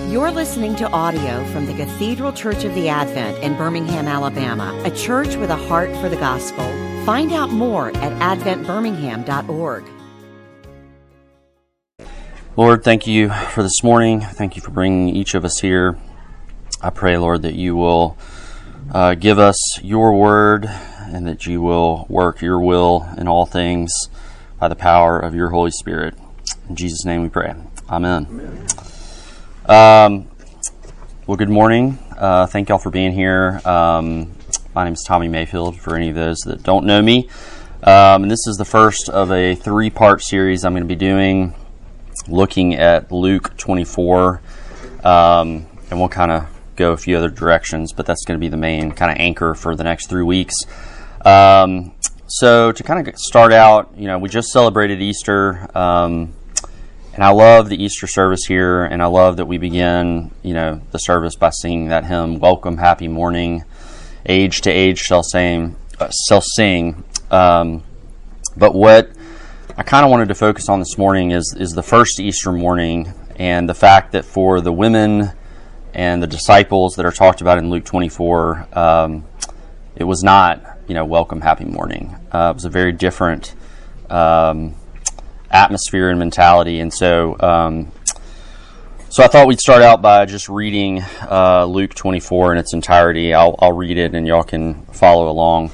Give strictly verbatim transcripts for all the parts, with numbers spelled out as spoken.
You're listening to audio from the Cathedral Church of the Advent in Birmingham, Alabama, a church with a heart for the gospel. Find out more at advent birmingham dot org. Lord, thank you for this morning. Thank you for bringing each of us here. I pray, Lord, that you will uh, give us your word and that you will work your will in all things by the power of your Holy Spirit. In Jesus' name we pray. Amen. Amen. Um, well, good morning. Uh, thank y'all for being here. Um, my name is Tommy Mayfield, for any of those that don't know me. Um, and this is the first of a three-part series I'm going to be doing, looking at Luke twenty-four. Um, and we'll kind of go a few other directions, but that's going to be the main kind of anchor for the next three weeks. Um, so to kind of start out, you know, we just celebrated Easter. Um, And I love the Easter service here, and I love that we begin, you know, the service by singing that hymn, "Welcome, Happy Morning, Age to Age shall sing." Uh, shall sing. Um, but what I kind of wanted to focus on this morning is is the first Easter morning, and the fact that for the women and the disciples that are talked about in Luke twenty-four, um, it was not, you know, "Welcome, Happy Morning." Uh, it was a very different Um, atmosphere and mentality, and so um, so I thought we'd start out by just reading uh, Luke twenty-four in its entirety. I'll, I'll read it and y'all can follow along.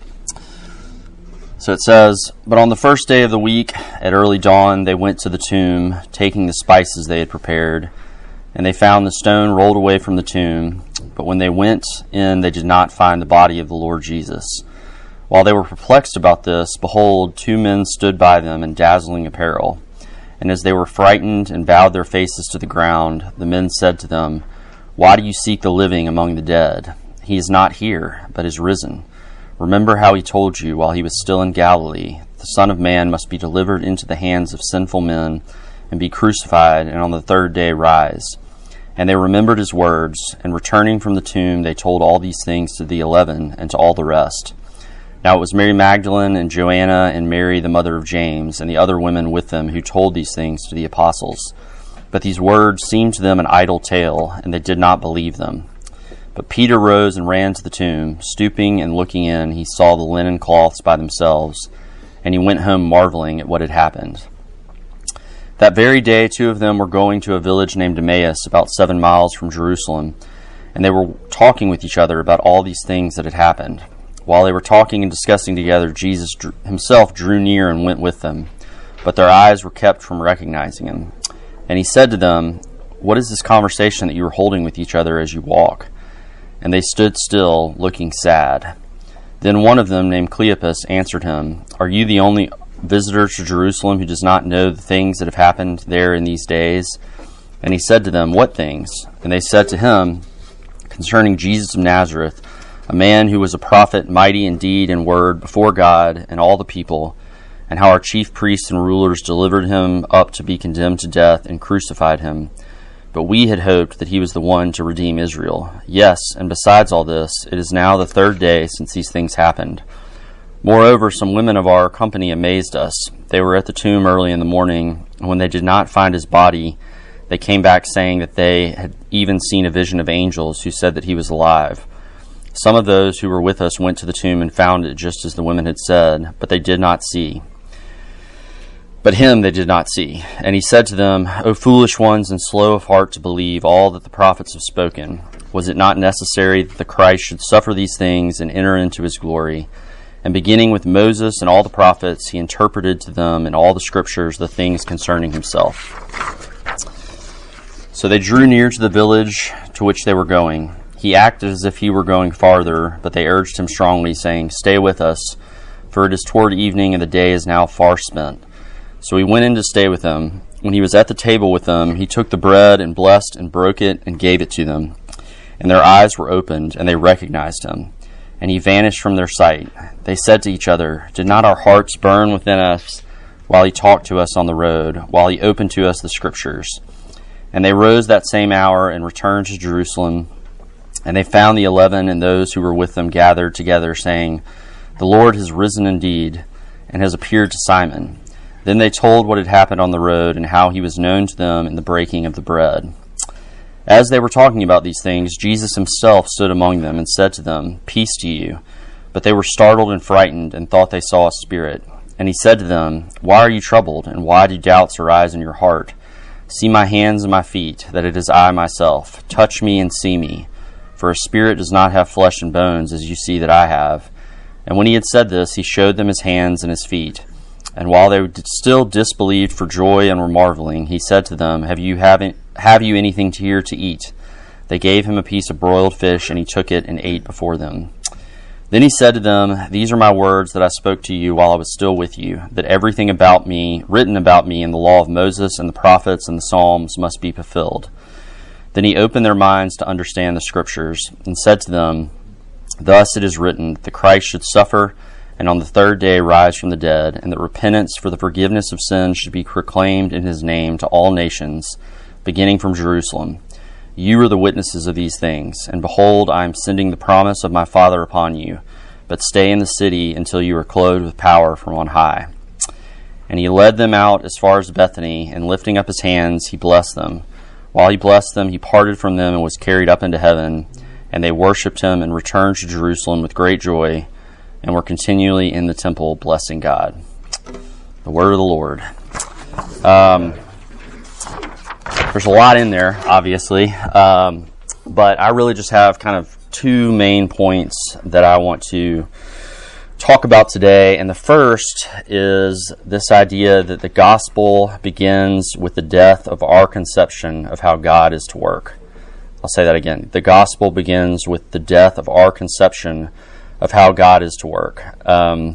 So it says, "But on the first day of the week, at early dawn, they went to the tomb, taking the spices they had prepared, and they found the stone rolled away from the tomb. But when they went in, they did not find the body of the Lord Jesus. While they were perplexed about this, behold, two men stood by them in dazzling apparel. And as they were frightened and bowed their faces to the ground, the men said to them, 'Why do you seek the living among the dead? He is not here, but is risen. Remember how he told you while he was still in Galilee, the Son of Man must be delivered into the hands of sinful men and be crucified, and on the third day rise.' And they remembered his words, and returning from the tomb, they told all these things to the eleven and to all the rest. Now it was Mary Magdalene and Joanna and Mary, the mother of James, and the other women with them who told these things to the apostles. But these words seemed to them an idle tale, and they did not believe them. But Peter rose and ran to the tomb. Stooping and looking in, he saw the linen cloths by themselves, and he went home marveling at what had happened. That very day, two of them were going to a village named Emmaus, about seven miles from Jerusalem, and they were talking with each other about all these things that had happened. While they were talking and discussing together, Jesus drew, himself drew near and went with them, but their eyes were kept from recognizing him. And he said to them, 'What is this conversation that you are holding with each other as you walk?' And they stood still, looking sad. Then one of them, named Cleopas, answered him, 'Are you the only visitor to Jerusalem who does not know the things that have happened there in these days?' And he said to them, 'What things?' And they said to him, 'Concerning Jesus of Nazareth, a man who was a prophet, mighty in deed and word before God and all the people, and how our chief priests and rulers delivered him up to be condemned to death and crucified him. But we had hoped that he was the one to redeem Israel. Yes, and besides all this, it is now the third day since these things happened. Moreover, some women of our company amazed us. They were at the tomb early in the morning, and when they did not find his body, they came back saying that they had even seen a vision of angels who said that he was alive. Some of those who were with us went to the tomb and found it just as the women had said, but they did not see. But him they did not see. And he said to them, 'O foolish ones and slow of heart to believe all that the prophets have spoken. Was it not necessary that the Christ should suffer these things and enter into his glory?' And beginning with Moses and all the prophets, he interpreted to them in all the scriptures the things concerning himself." So they drew near to the village to which they were going. He acted as if he were going farther, but they urged him strongly, saying, "Stay with us, for it is toward evening, and the day is now far spent." So he went in to stay with them. When he was at the table with them, he took the bread and blessed and broke it and gave it to them. And their eyes were opened, and they recognized him. And he vanished from their sight. They said to each other, "Did not our hearts burn within us while he talked to us on the road, while he opened to us the scriptures?" And they rose that same hour and returned to Jerusalem. And they found the eleven and those who were with them gathered together, saying, "The Lord has risen indeed, and has appeared to Simon." Then they told what had happened on the road, and how he was known to them in the breaking of the bread. As they were talking about these things, Jesus himself stood among them and said to them, "Peace to you." But they were startled and frightened and thought they saw a spirit. And he said to them, "Why are you troubled, and why do doubts arise in your heart? See my hands and my feet, that it is I myself. Touch me and see me. For a spirit does not have flesh and bones, as you see that I have." And when he had said this, he showed them his hands and his feet. And while they still disbelieved for joy and were marveling, he said to them, Have you haven't, have you anything here to eat? They gave him a piece of broiled fish, and he took it and ate before them. Then he said to them, "These are my words that I spoke to you while I was still with you, that everything about me, written about me in the law of Moses and the prophets and the Psalms, must be fulfilled." Then he opened their minds to understand the Scriptures, and said to them, "Thus it is written, that the Christ should suffer, and on the third day rise from the dead, and that repentance for the forgiveness of sins should be proclaimed in his name to all nations, beginning from Jerusalem. You are the witnesses of these things, and behold, I am sending the promise of my Father upon you, but stay in the city until you are clothed with power from on high." And he led them out as far as Bethany, and lifting up his hands, he blessed them. While he blessed them, he parted from them and was carried up into heaven, and they worshipped him and returned to Jerusalem with great joy, and were continually in the temple blessing God. The word of the Lord. Um, there's a lot in there, obviously, um, but I really just have kind of two main points that I want to talk about today. And the first is this idea that the gospel begins with the death of our conception of how God is to work. I'll say that again. The gospel begins with the death of our conception of how God is to work. Um,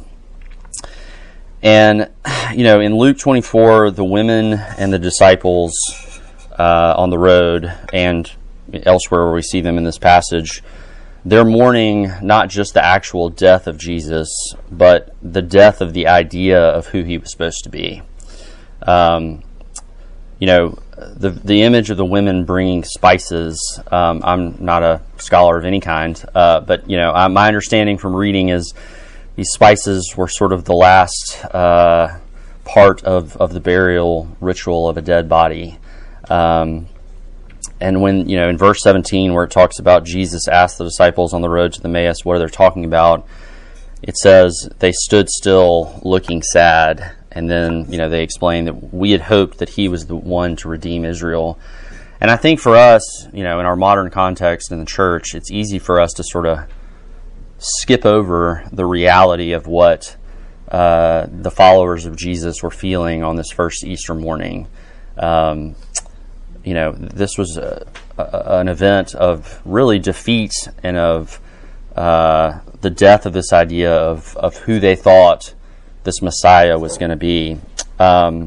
and, you know, in Luke twenty-four, the women and the disciples uh, on the road and elsewhere where we see them in this passage, they're mourning not just the actual death of Jesus, but the death of the idea of who he was supposed to be. Um, you know, the the image of the women bringing spices, um, I'm not a scholar of any kind, uh, but, you know, I, my understanding from reading is these spices were sort of the last uh, part of, of the burial ritual of a dead body. Um, and when, you know, in verse seventeen, where it talks about Jesus asked the disciples on the road to the Emmaus what they're talking about, it says they stood still looking sad. And then, you know, they explain that we had hoped that he was the one to redeem Israel. And I think for us, you know, in our modern context in the church, it's easy for us to sort of skip over the reality of what uh, the followers of Jesus were feeling on this first Easter morning. Um, you know, this was a, a, an event of really defeat and of uh, the death of this idea of, of who they thought this Messiah was going to be. Um,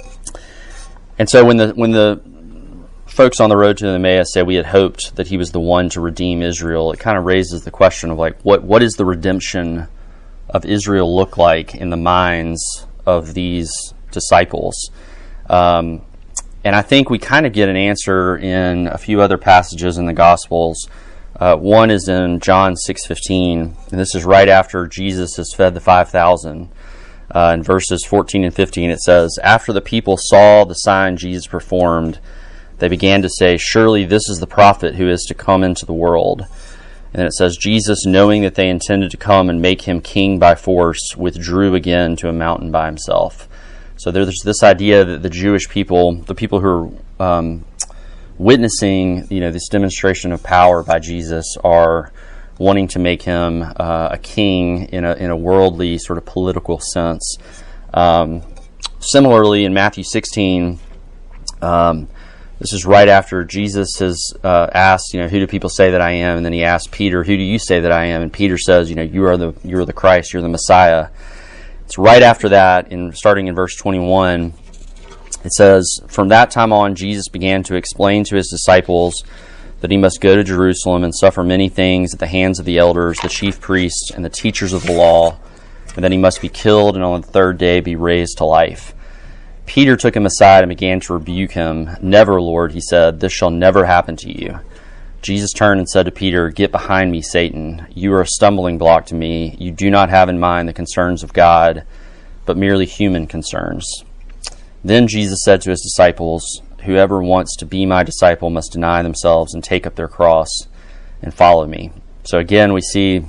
and so when the when the folks on the road to the Emmaus say we had hoped that he was the one to redeem Israel, it kind of raises the question of, like, what what does the redemption of Israel look like in the minds of these disciples? Um, and I think we kind of get an answer in a few other passages in the Gospels. Uh, one is in John six fifteen, and this is right after Jesus has fed the five thousand. Uh, in verses fourteen and fifteen, it says, "After the people saw the sign Jesus performed, they began to say, 'Surely this is the prophet who is to come into the world.' And then it says, 'Jesus, knowing that they intended to come and make him king by force, withdrew again to a mountain by himself.'" So there's this idea that the Jewish people, the people who are um, witnessing, you know, this demonstration of power by Jesus, are wanting to make him uh, a king in a in a worldly sort of political sense. Um, similarly, in Matthew sixteen, um, this is right after Jesus has uh, asked, you know, "Who do people say that I am?" And then he asked Peter, "Who do you say that I am?" And Peter says, "You know, you are the you are the Christ, you're the Messiah." It's right after that, in starting in verse twenty-one. It says, "From that time on, Jesus began to explain to his disciples that he must go to Jerusalem and suffer many things at the hands of the elders, the chief priests, and the teachers of the law, and that he must be killed and on the third day be raised to life." Peter took him aside and began to rebuke him. "Never, Lord," he said, "this shall never happen to you." Jesus turned and said to Peter, "Get behind me, Satan. You are a stumbling block to me. You do not have in mind the concerns of God, but merely human concerns." Then Jesus said to his disciples, whoever wants to be my disciple must deny themselves and take up their cross and follow me. So again, we see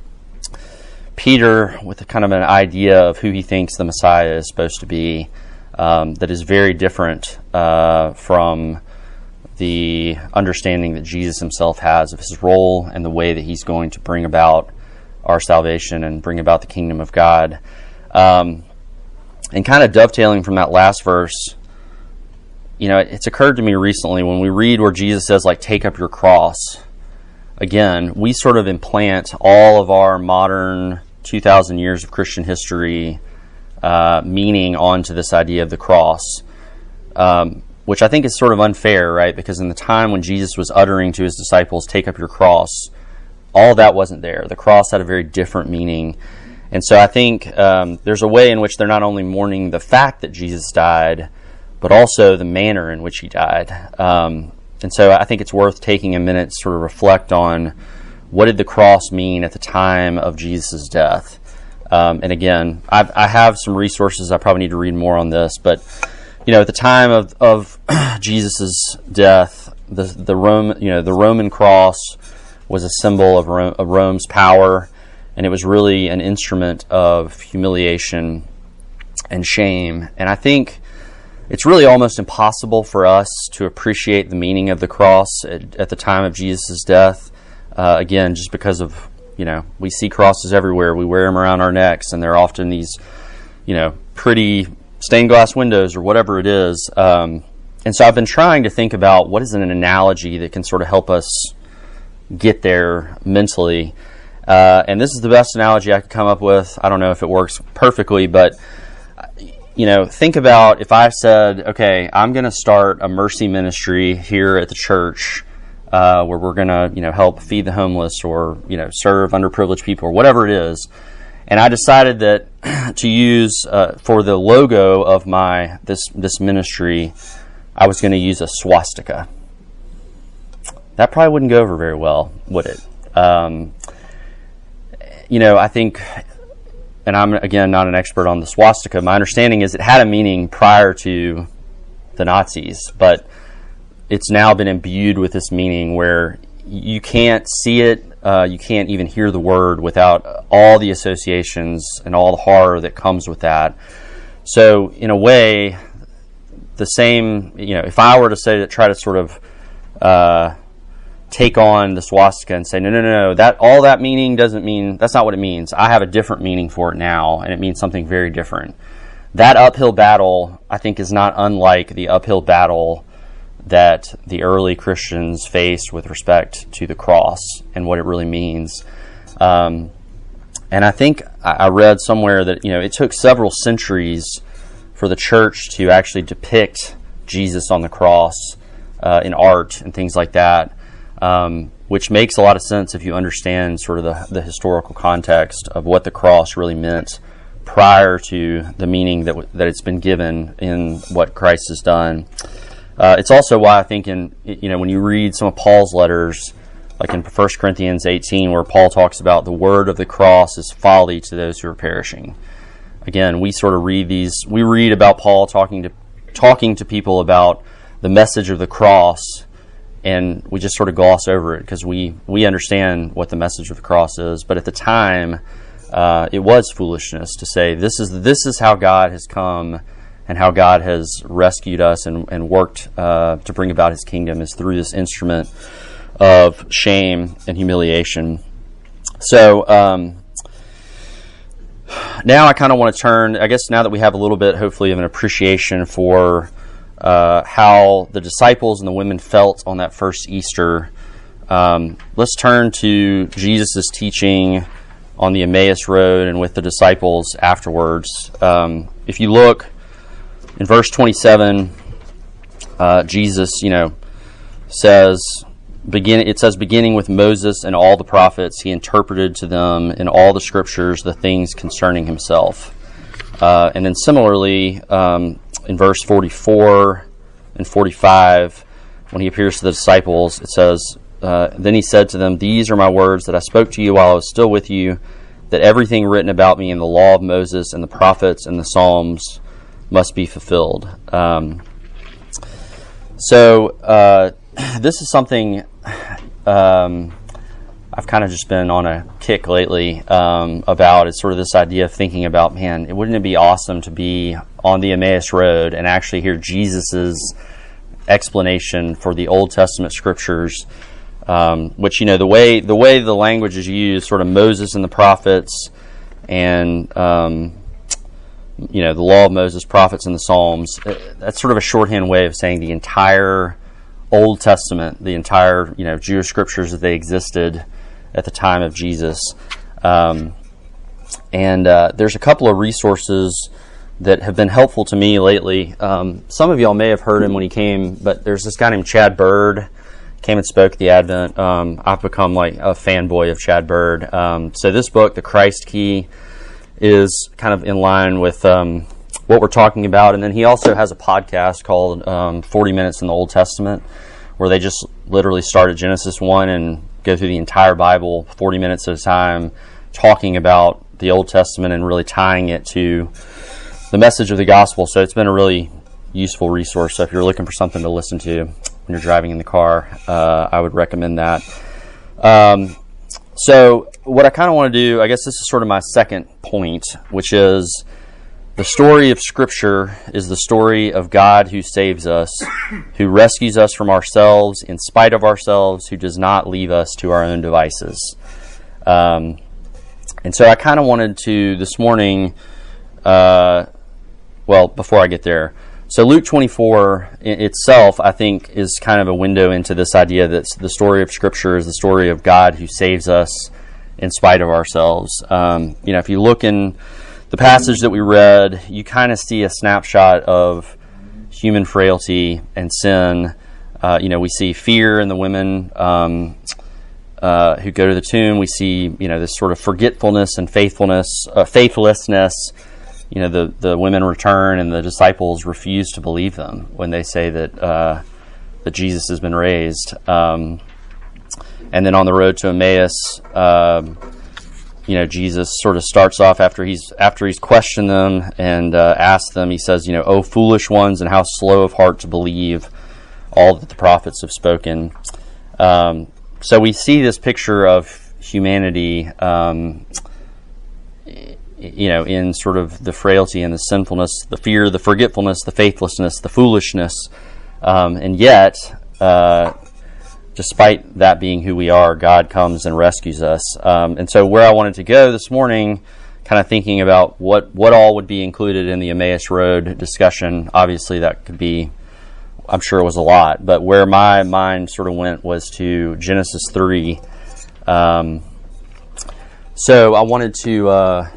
Peter with a kind of an idea of who he thinks the Messiah is supposed to be, um, that is very different uh, from the understanding that Jesus himself has of his role and the way that he's going to bring about our salvation and bring about the kingdom of God. Um, and kind of dovetailing from that last verse, you know, it's occurred to me recently when we read where Jesus says, like, take up your cross. Again, we sort of implant all of our modern two thousand years of Christian history uh, meaning onto this idea of the cross, um, which I think is sort of unfair, right? Because in the time when Jesus was uttering to his disciples, take up your cross, all of that wasn't there. The cross had a very different meaning. And so I think um, there's a way in which they're not only mourning the fact that Jesus died, but also the manner in which he died. Um, and so I think it's worth taking a minute to sort of reflect on what did the cross mean at the time of Jesus' death. Um, and again, I've, I have some resources. I probably need to read more on this. But, you know, at the time of, of Jesus' death, the the Rome, you know, the Roman cross was a symbol of, Rome, of Rome's power, and it was really an instrument of humiliation and shame. And I think it's really almost impossible for us to appreciate the meaning of the cross at, at the time of Jesus' death. Uh, again, just because of, you know, we see crosses everywhere. We wear them around our necks, and they're often these, you know, pretty stained glass windows or whatever it is. Um, and so I've been trying to think about what is an analogy that can sort of help us get there mentally. Uh, and this is the best analogy I could come up with. I don't know if it works perfectly, but you know, think about if I said, okay, I'm going to start a mercy ministry here at the church uh, where we're going to, you know, help feed the homeless or, you know, serve underprivileged people or whatever it is. And I decided that to use uh, for the logo of my this this ministry, I was going to use a swastika. That probably wouldn't go over very well, would it? Um, you know, I think... And I'm, again, not an expert on the swastika. My understanding is it had a meaning prior to the Nazis, but it's now been imbued with this meaning where you can't see it, uh, you can't even hear the word without all the associations and all the horror that comes with that. So, in a way, the same, you know, if I were to say that, try to sort of uh, take on the swastika and say, no, no, no, no, that all that meaning doesn't mean, that's not what it means. I have a different meaning for it now, and it means something very different. That uphill battle, I think, is not unlike the uphill battle that the early Christians faced with respect to the cross and what it really means. Um, and I think I read somewhere that, you know, it took several centuries for the church to actually depict Jesus on the cross uh, in art and things like that. Um, which makes a lot of sense if you understand sort of the, the historical context of what the cross really meant prior to the meaning that w- that it's been given in what Christ has done. Uh, it's also why I think in, you know, when you read some of Paul's letters, like in First Corinthians eighteen, where Paul talks about the word of the cross is folly to those who are perishing. Again, we sort of read these, we read about Paul talking to talking to people about the message of the cross, and we just sort of gloss over it because we, we understand what the message of the cross is. But at the time, uh, it was foolishness to say this is this is how God has come and how God has rescued us and, and worked uh, to bring about his kingdom is through this instrument of shame and humiliation. So um, now I kind of want to turn, I guess now that we have a little bit, hopefully, of an appreciation for Uh, how the disciples and the women felt on that first Easter. Um, let's turn to Jesus' teaching on the Emmaus Road and with the disciples afterwards. Um, if you look in verse twenty-seven, uh, Jesus, you know, says, begin. It says, beginning with Moses and all the prophets, he interpreted to them in all the scriptures the things concerning himself. Uh, and then similarly, um, in verse forty-four and forty-five, when he appears to the disciples, it says, uh, then he said to them, these are my words that I spoke to you while I was still with you, that everything written about me in the law of Moses and the prophets and the Psalms must be fulfilled. Um, So uh, this is something um, I've kind of just been on a kick lately um, about. It's sort of this idea of thinking about, man, wouldn't it be awesome to be on the Emmaus Road and actually hear Jesus's explanation for the Old Testament scriptures, um, which, you know, the way the way the language is used, sort of Moses and the prophets, and um, you know, the law of Moses, prophets, and the Psalms. That's sort of a shorthand way of saying the entire Old Testament, the entire, you know, Jewish scriptures that they existed at the time of Jesus. Um, and uh, there's a couple of resources that have been helpful to me lately. Um, some of y'all may have heard him when he came, but there's this guy named Chad Bird, came and spoke at the Advent. Um, I've become like a fanboy of Chad Bird. Um, so this book, The Christ Key, is kind of in line with um, what we're talking about. And then he also has a podcast called um, forty minutes in the Old Testament, where they just literally start at Genesis one and go through the entire Bible forty minutes at a time, talking about the Old Testament and really tying it to the message of the gospel. So it's been a really useful resource. So if you're looking for something to listen to when you're driving in the car, uh, I would recommend that. Um, so what I kind of want to do, I guess this is sort of my second point, which is the story of Scripture is the story of God who saves us, who rescues us from ourselves in spite of ourselves, who does not leave us to our own devices. Um, and so I kind of wanted to, this morning, uh, well, before I get there, so Luke twenty-four in itself, I think, is kind of a window into this idea that the story of Scripture is the story of God who saves us in spite of ourselves. Um, you know, if you look in the passage that we read, you kind of see a snapshot of human frailty and sin. Uh, you know, we see fear in the women um, uh, who go to the tomb. We see, you know, this sort of forgetfulness and faithfulness, uh, faithlessness. You know, the, the women return and the disciples refuse to believe them when they say that uh, that Jesus has been raised. Um, and then on the road to Emmaus, um, you know, Jesus sort of starts off after he's after he's questioned them and uh, asked them. He says, you know, "O foolish ones, and how slow of heart to believe all that the prophets have spoken." Um, so we see this picture of humanity. Um, you know, in sort of the frailty and the sinfulness, the fear, the forgetfulness, the faithlessness, the foolishness. Um, and yet, uh, despite that being who we are, God comes and rescues us. Um, and so where I wanted to go this morning, kind of thinking about what, what all would be included in the Emmaus Road discussion. Obviously, that could be, I'm sure it was a lot, but where my mind sort of went was to Genesis three. Um, so I wanted to... Uh,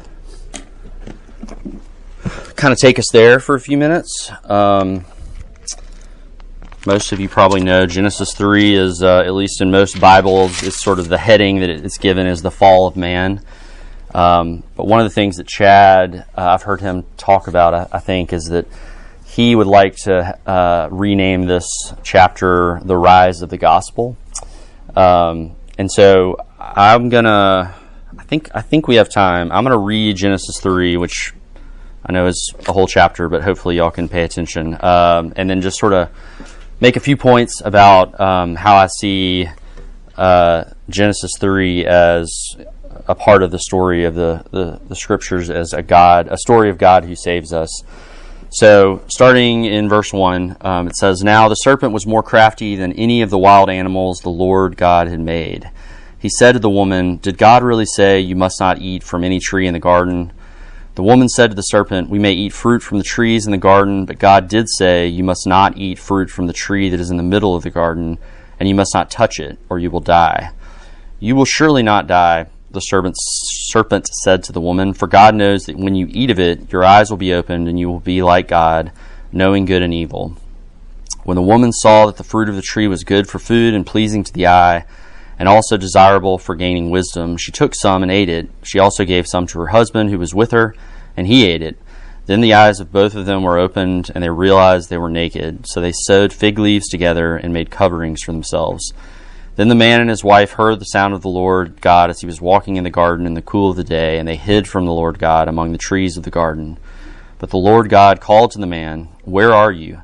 kind of take us there for a few minutes. Um, most of you probably know Genesis three is, uh, at least in most Bibles, it's sort of the heading that it's given is the fall of man. Um, but one of the things that Chad, uh, I've heard him talk about, I, I think, is that he would like to uh, rename this chapter The Rise of the Gospel. Um, and so I'm going to, I think, I think we have time. I'm going to read Genesis three, which I know is a whole chapter, but hopefully y'all can pay attention. Um, and then just sort of make a few points about um, how I see uh, Genesis three as a part of the story of the, the, the Scriptures as a God, a story of God who saves us. So starting in verse one, um, it says, "Now the serpent was more crafty than any of the wild animals the Lord God had made. He said to the woman, 'Did God really say you must not eat from any tree in the garden?' The woman said to the serpent, 'We may eat fruit from the trees in the garden, but God did say, you must not eat fruit from the tree that is in the middle of the garden, and you must not touch it, or you will die.' 'You will surely not die,' the serpent, serpent said to the woman, 'for God knows that when you eat of it, your eyes will be opened, and you will be like God, knowing good and evil.' When the woman saw that the fruit of the tree was good for food and pleasing to the eye, and also desirable for gaining wisdom, she took some and ate it. She also gave some to her husband who was with her, and he ate it. Then the eyes of both of them were opened, and they realized they were naked. So they sewed fig leaves together and made coverings for themselves. Then the man and his wife heard the sound of the Lord God as he was walking in the garden in the cool of the day, and they hid from the Lord God among the trees of the garden. But the Lord God called to the man, 'Where are you?'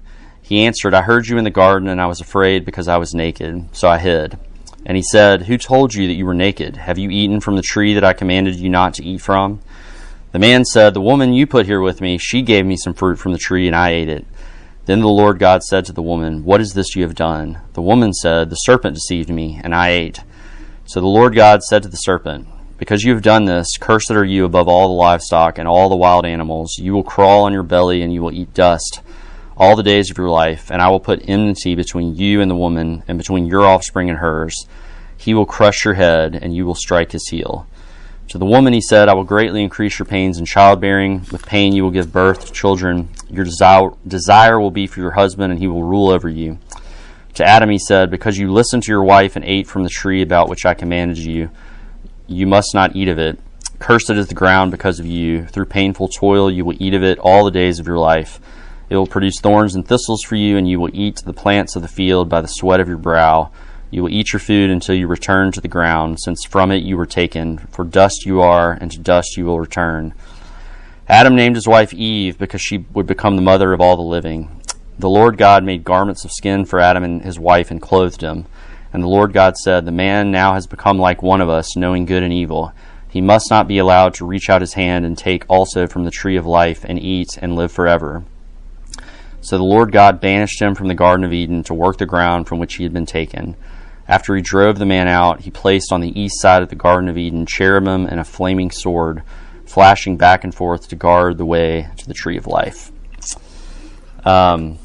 He answered, I heard you in the garden, and I was afraid because I was naked, so I hid. And he said, Who told you that you were naked? Have you eaten from the tree that I commanded you not to eat from? The man said, The woman you put here with me, she gave me some fruit from the tree, and I ate it. Then the Lord God said to the woman, What is this you have done? The woman said, The serpent deceived me, and I ate. So the Lord God said to the serpent, Because you have done this, cursed are you above all the livestock and all the wild animals. You will crawl on your belly, and you will eat dust all the days of your life, and I will put enmity between you and the woman, and between your offspring and hers. He will crush your head, and you will strike his heel. To the woman he said, I will greatly increase your pains in childbearing. With pain you will give birth to children. Your desire, desire will be for your husband, and he will rule over you. To Adam he said, Because you listened to your wife and ate from the tree about which I commanded you, you must not eat of it. Cursed is the ground because of you. Through painful toil you will eat of it all the days of your life. It will produce thorns and thistles for you, and you will eat the plants of the field by the sweat of your brow. You will eat your food until you return to the ground, since from it you were taken. For dust you are, and to dust you will return. Adam named his wife Eve, because she would become the mother of all the living. The Lord God made garments of skin for Adam and his wife, and clothed him. And the Lord God said, The man now has become like one of us, knowing good and evil. He must not be allowed to reach out his hand and take also from the tree of life, and eat, and live forever. So the Lord God banished him from the Garden of Eden to work the ground from which he had been taken. After he drove the man out, he placed on the east side of the Garden of Eden cherubim and a flaming sword, flashing back and forth to guard the way to the tree of life. Um,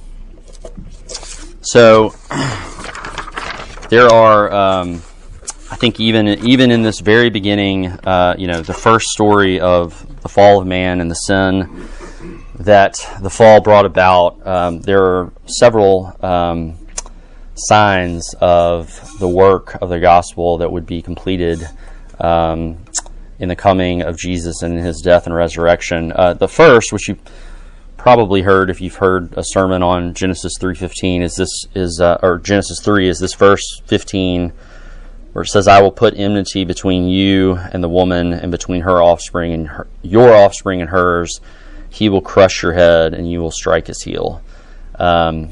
so there are, um, I think, even even in this very beginning, uh, you know, the first story of the fall of man and the sin that the fall brought about, um, there are several um, signs of the work of the gospel that would be completed um, in the coming of Jesus and in his death and resurrection. Uh, the first, which you probably heard if you've heard a sermon on Genesis three fifteen, is this is uh, or Genesis three is this verse fifteen, where it says, "I will put enmity between you and the woman, and between her offspring and her, your offspring and hers. He will crush your head, and you will strike his heel." Um,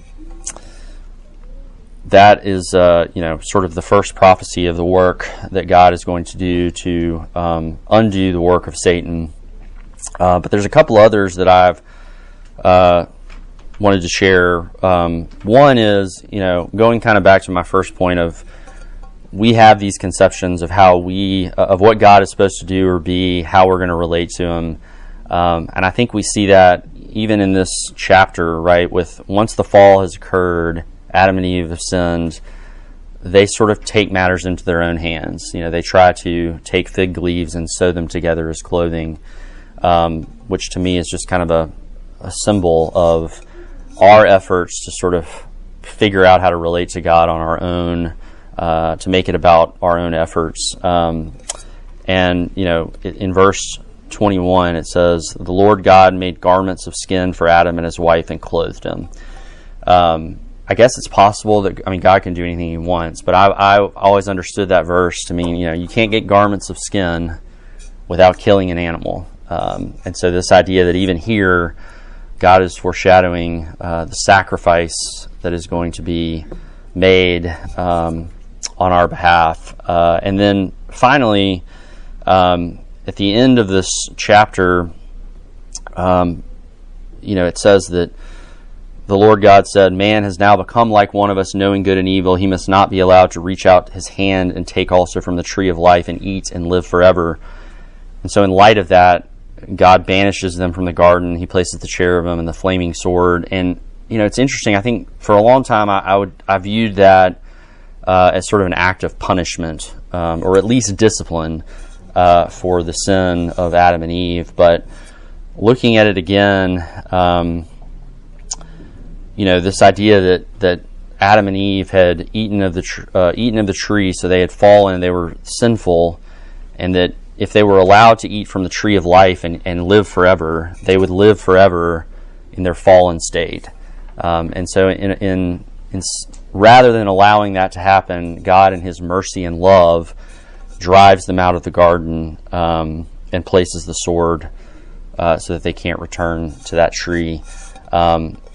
that is, uh, you know, sort of the first prophecy of the work that God is going to do to um, undo the work of Satan. Uh, but there's a couple others that I've uh, wanted to share. Um, one is, you know, going kind of back to my first point of, we have these conceptions of how we, uh, of what God is supposed to do or be, how we're going to relate to him. Um, and I think we see that even in this chapter, right, with once the fall has occurred, Adam and Eve have sinned, they sort of take matters into their own hands. You know, they try to take fig leaves and sew them together as clothing, um, which to me is just kind of a, a symbol of our efforts to sort of figure out how to relate to God on our own, uh, to make it about our own efforts. Um, and, you know, in verse twenty-one, it says, "The Lord God made garments of skin for Adam and his wife and clothed him." Um, I guess it's possible that, I mean, God can do anything he wants, but I, I always understood that verse to mean, you know, you can't get garments of skin without killing an animal. Um, and so this idea that even here, God is foreshadowing uh, the sacrifice that is going to be made um, on our behalf. Uh, and then finally, um, at the end of this chapter, um, you know, it says that the Lord God said, "Man has now become like one of us, knowing good and evil. He must not be allowed to reach out his hand and take also from the tree of life and eat and live forever." And so in light of that, God banishes them from the garden. He places the cherubim and the flaming sword. And, you know, it's interesting. I think for a long time I, I would I viewed that uh, as sort of an act of punishment, um, or at least discipline, Uh, for the sin of Adam and Eve. But looking at it again, um, you know, this idea that, that Adam and Eve had eaten of the tr- uh, eaten of the tree, so they had fallen, they were sinful, and that if they were allowed to eat from the tree of life and, and live forever, they would live forever in their fallen state. Um, and so in, in, in rather than allowing that to happen, God in his mercy and love drives them out of the garden um, and places the sword uh, so that they can't return to that tree. Um,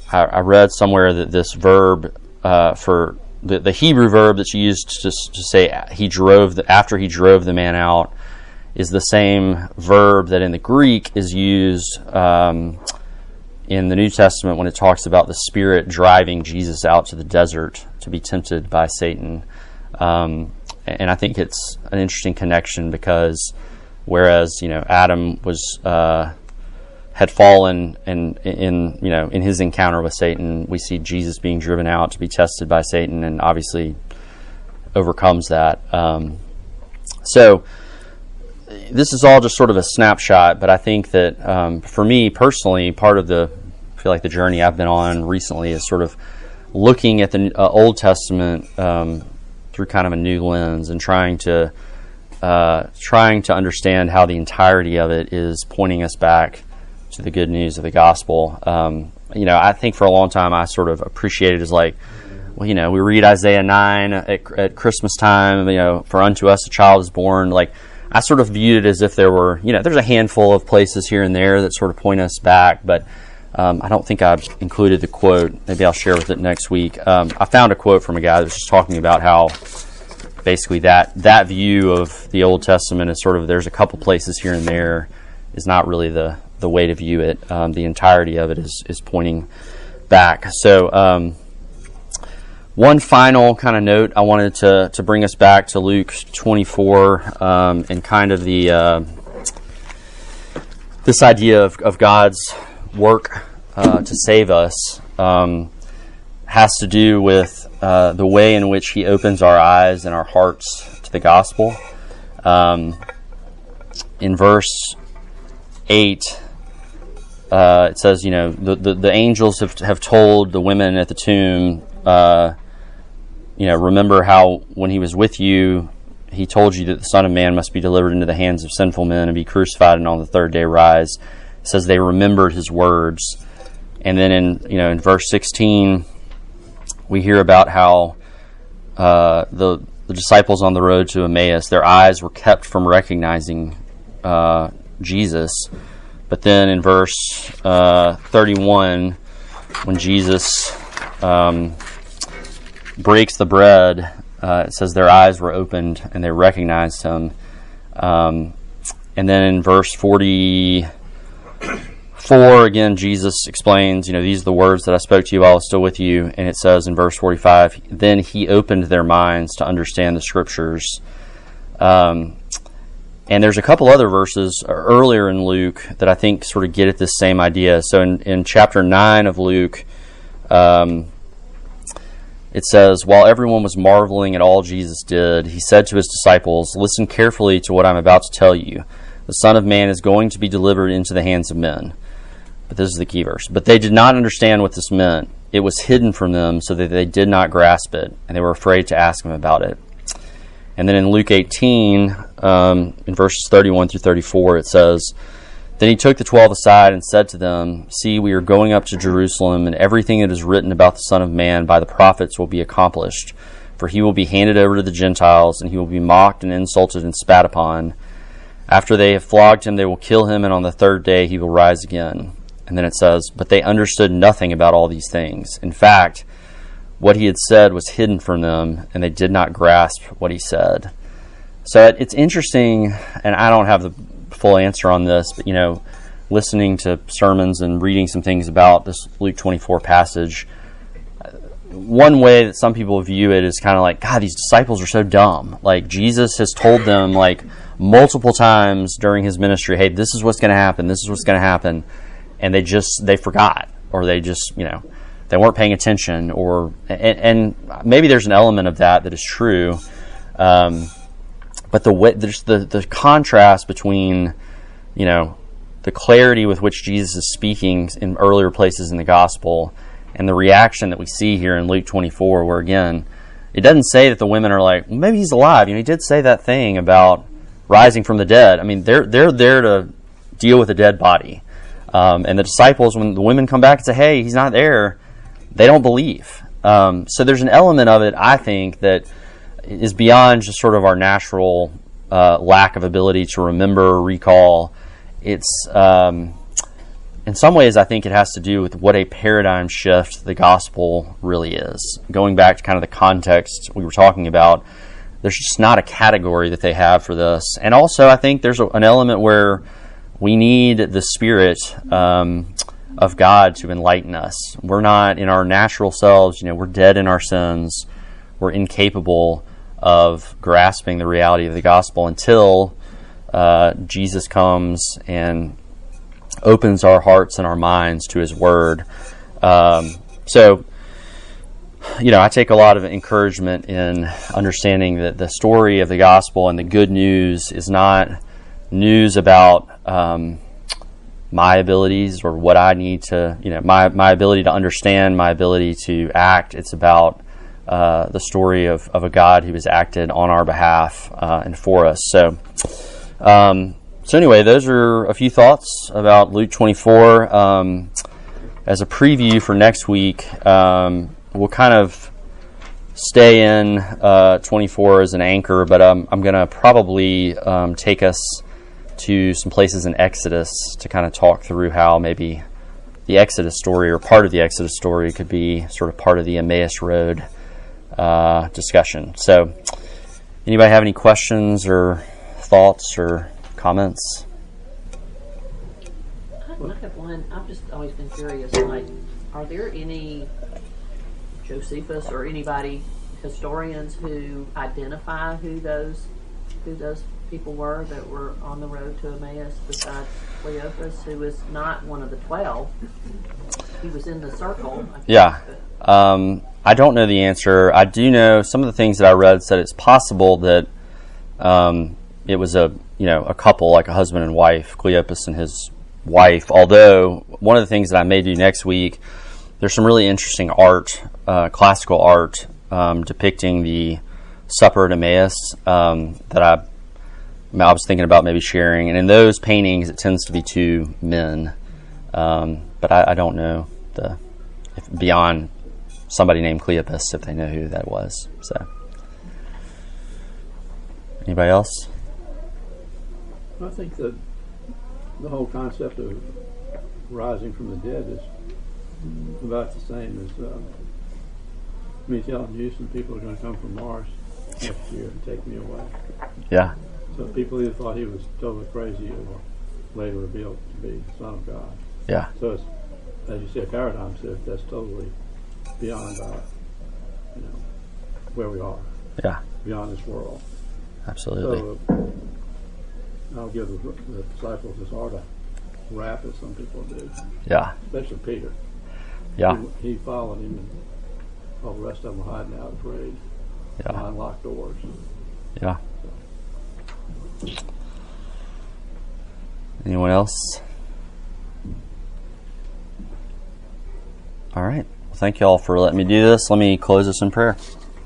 I, I read somewhere that this verb uh, for the, the Hebrew verb that's used to, to say he drove the, after he drove the man out is the same verb that in the Greek is used um, in the New Testament when it talks about the Spirit driving Jesus out to the desert to be tempted by Satan. Um, and I think it's an interesting connection because whereas, you know, Adam was uh, had fallen and in, you know, in his encounter with Satan, we see Jesus being driven out to be tested by Satan and obviously overcomes that. Um, so this is all just sort of a snapshot, but I think that um, for me personally, part of the, I feel like the journey I've been on recently is sort of looking at the uh, Old Testament um, through kind of a new lens and trying to uh, trying to understand how the entirety of it is pointing us back to the good news of the gospel. Um, you know, I think for a long time I sort of appreciated it as like, well, you know, we read Isaiah nine at, at Christmas time, you know, for unto us a child is born. Like, I sort of viewed it as if there were, you know, there's a handful of places here and there that sort of point us back, but um, I don't think I've included the quote. Maybe I'll share with it next week. Um, I found a quote from a guy that was just talking about how basically that, that view of the Old Testament is sort of, there's a couple places here and there is not really the, the way to view it. Um, the entirety of it is, is pointing back. So, um, one final kind of note, I wanted to, to bring us back to Luke twenty-four um, and kind of the uh, this idea of, of God's work uh, to save us um, has to do with uh, the way in which He opens our eyes and our hearts to the gospel. Um, in verse eight, uh, it says, you know, the, the, the angels have have told the women at the tomb, uh, you know, remember how when He was with you, He told you that the Son of Man must be delivered into the hands of sinful men and be crucified and on the third day rise. It says they remembered His words. And then in, you know, in verse sixteen, we hear about how uh, the, the disciples on the road to Emmaus, their eyes were kept from recognizing uh, Jesus. But then in verse uh, thirty-one, when Jesus um, breaks the bread, uh, it says their eyes were opened and they recognized Him. Um, and then in verse forty-four, again, Jesus explains, you know, these are the words that I spoke to you while I was still with you. And it says in verse forty-five, then He opened their minds to understand the Scriptures. Um, and there's a couple other verses earlier in Luke that I think sort of get at this same idea. So in, in chapter nine of Luke, um, it says, while everyone was marveling at all Jesus did, He said to His disciples, listen carefully to what I'm about to tell you. The Son of Man is going to be delivered into the hands of men. But this is the key verse. But they did not understand what this meant. It was hidden from them so that they did not grasp it, and they were afraid to ask Him about it. And then in Luke eighteen, um, in verses thirty-one through thirty-four, it says, then He took the twelve aside and said to them, see, we are going up to Jerusalem, and everything that is written about the Son of Man by the prophets will be accomplished. For He will be handed over to the Gentiles, and He will be mocked and insulted and spat upon. After they have flogged Him, they will kill Him, and on the third day He will rise again. And then it says, but they understood nothing about all these things. In fact, what He had said was hidden from them, and they did not grasp what He said. So it, it's interesting, and I don't have the full answer on this, but, you know, listening to sermons and reading some things about this Luke twenty-four passage, one way that some people view it is kind of like, God, these disciples are so dumb. Like, Jesus has told them, like, multiple times during His ministry, hey, this is what's going to happen, this is what's going to happen, and they just, they forgot, or they just, you know, they weren't paying attention, or, and, and maybe there's an element of that that is true, um, but the way, there's the, the contrast between, you know, the clarity with which Jesus is speaking in earlier places in the gospel and the reaction that we see here in Luke twenty-four, where again, it doesn't say that the women are like, well, maybe He's alive. You know, He did say that thing about rising from the dead. I mean, they're they're there to deal with a dead body. Um, and the disciples, when the women come back and say, hey, He's not there, they don't believe. Um, so there's an element of it, I think, that is beyond just sort of our natural uh, lack of ability to remember or recall. It's um, in some ways, I think it has to do with what a paradigm shift the gospel really is. Going back to kind of the context we were talking about, there's just not a category that they have for this. And also, I think there's a, an element where we need the Spirit um, of God to enlighten us. We're not in our natural selves, you know, we're dead in our sins. We're incapable of grasping the reality of the gospel until uh, Jesus comes and opens our hearts and our minds to His Word. Um, so, you know, I take a lot of encouragement in understanding that the story of the gospel and the good news is not news about um, my abilities or what I need to, you know, my, my ability to understand, my ability to act. It's about uh, the story of, of a God who has acted on our behalf uh, and for us. So, um, so anyway, those are a few thoughts about Luke twenty-four. Um, as a preview for next week, um, we'll kind of stay in uh, twenty-four as an anchor, but um, I'm going to probably um, take us to some places in Exodus to kind of talk through how maybe the Exodus story or part of the Exodus story could be sort of part of the Emmaus Road uh, discussion. So, anybody have any questions or thoughts or comments? I have one. I've just always been curious, like, are there any Josephus or anybody, historians, who identify who those who those people were that were on the road to Emmaus besides Cleopas, who was not one of the twelve? He was in the circle, I guess, yeah. Um, I don't know the answer. I do know some of the things that I read said it's possible that um, it was a you know a couple, like a husband and wife, Cleopas and his wife. Although one of the things that I may do next week, there's some really interesting art, uh, classical art, um, depicting the supper at Emmaus um, that I, I was thinking about maybe sharing. And in those paintings, it tends to be two men, um, but I, I don't know the if beyond somebody named Cleopas if they know who that was. So, anybody else? I think that the whole concept of rising from the dead is about the same as uh, me telling you some people are going to come from Mars next year and take me away. Yeah. So people either thought he was totally crazy or later revealed to be the Son of God. Yeah. So it's, as you say, a paradigm shift that's totally beyond our, you know, where we are. Yeah. Beyond this world. Absolutely. So uh, I'll give the, the disciples as hard a rap as some people do. Yeah. Especially Peter. Yeah. He, he followed him, and all the rest of them were hiding out afraid. Yeah. Behind locked doors. Yeah. Anyone else? All right. Well, thank you all for letting me do this. Let me close this in prayer.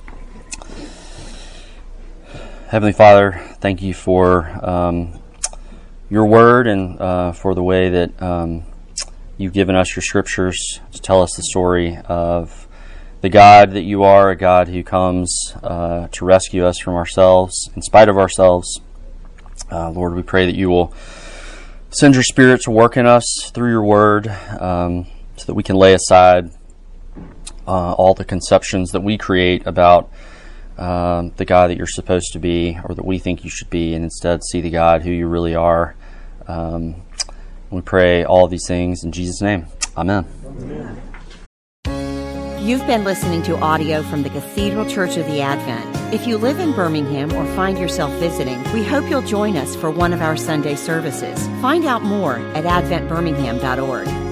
Heavenly Father, thank you for um, your word and uh, for the way that um, you've given us your scriptures to tell us the story of the God that you are, a God who comes uh, to rescue us from ourselves, in spite of ourselves. Uh, Lord, we pray that you will send your Spirit to work in us through your word um, so that we can lay aside uh, all the conceptions that we create about Um, the God that you're supposed to be or that we think you should be, and instead see the God who you really are. Um, we pray all of these things in Jesus' name. Amen. Amen. You've been listening to audio from the Cathedral Church of the Advent. If you live in Birmingham or find yourself visiting, we hope you'll join us for one of our Sunday services. Find out more at advent birmingham dot org.